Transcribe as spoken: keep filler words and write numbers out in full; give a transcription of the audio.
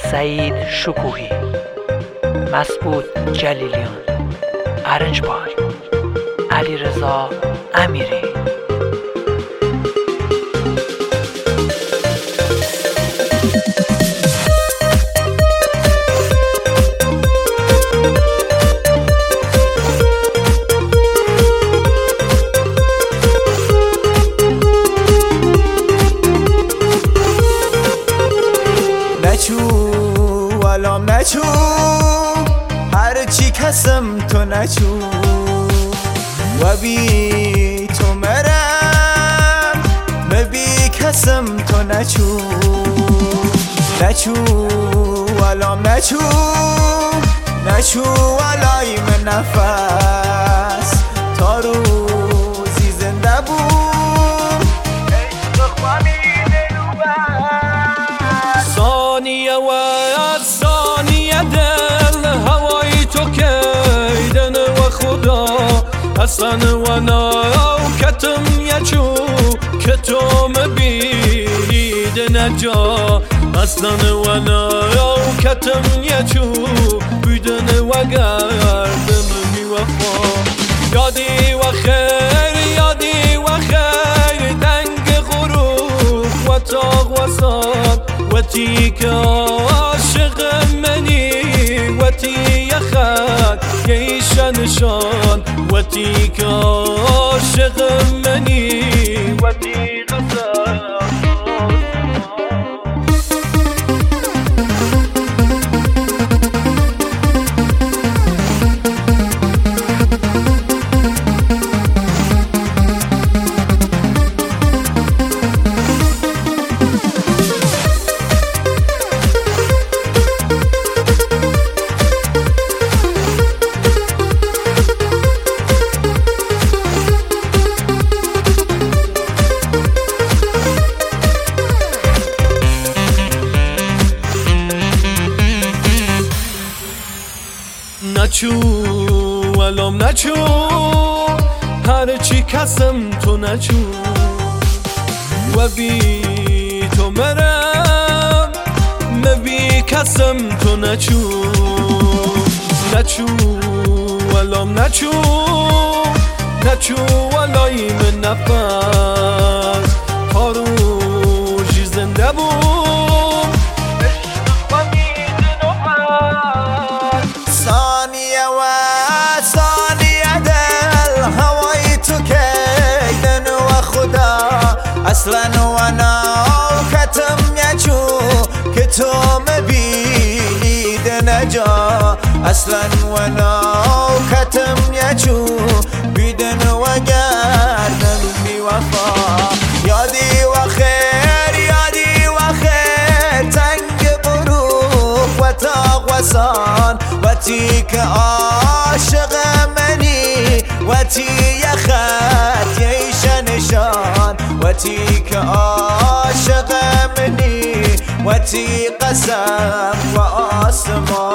سعید شکوهی، مسعود جلیلیان، ارنج بای علیرضا امیری. نچو ولام نچو هرچی کسم تو نچو و بی تو مرم مبی کسم تو نچو نچو ولام نچو نچو ولای من نفس تا روزی زنده بود عشق خواهی دلوبر ثانیه و ثانیه دل هوای تو کیدن و خدا اصلا و ناکتم یچو که تو مبید نجا اصلا و ناکتم یچو بیدن و گردم می وفا یادی و خیر یادی و خیر دنگ غروب و تاق و ساد و تی که عاشق منی و تی یخد یه نشان و تی که عاشق منی و تی غزد. نچو ولام نچو هرچی کسم تو نچو و بی تو مرم مبی کسم تو نچو نچو ولام نچو نچو ولای من نفس تا روزی زنده بود ثانیه و ثانیه دل هوای تو کیدن و خدا اصلا و ناکتم یچو که تو مبید نجا اصلا و ناکتم یچو بیدن و گردم بی وفا یادی و خیر یادی و خیر تنگ بروک و تاق و سان و تی که عاشق منی و تی یخد یه نشان و تی که عاشق منی و تی قسم و آسمان.